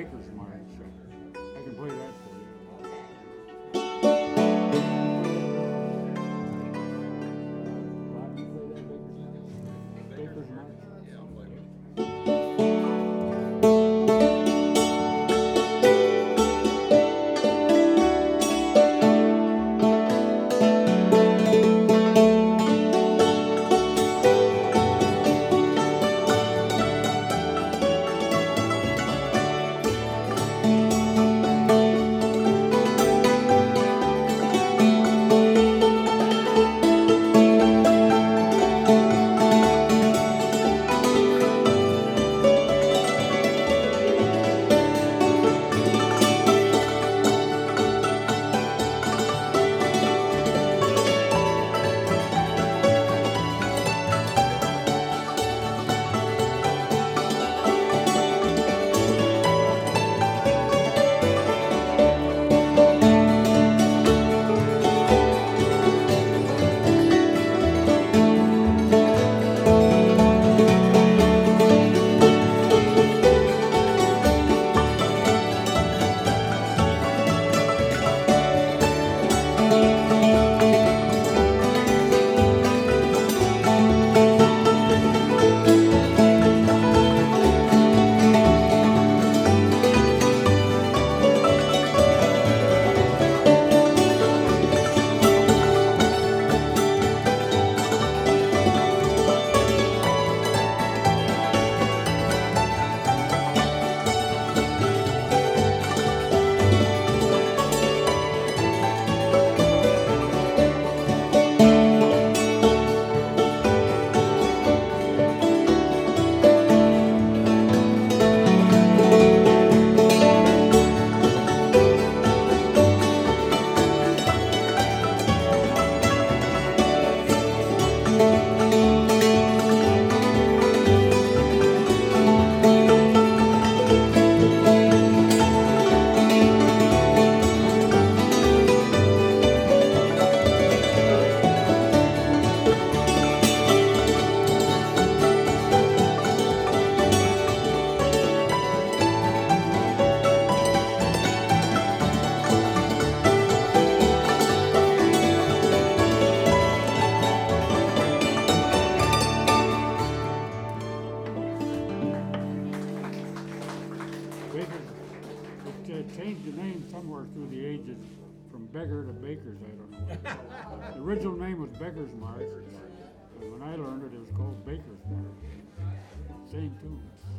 Baker's March. I can play that for you. Baker's March. Yeah, I'll play it. Changed the name somewhere through the ages from Beggar to Baker's, I don't know. The original name was Beggar's March, and when I learned it, it was called Baker's March. Same tune.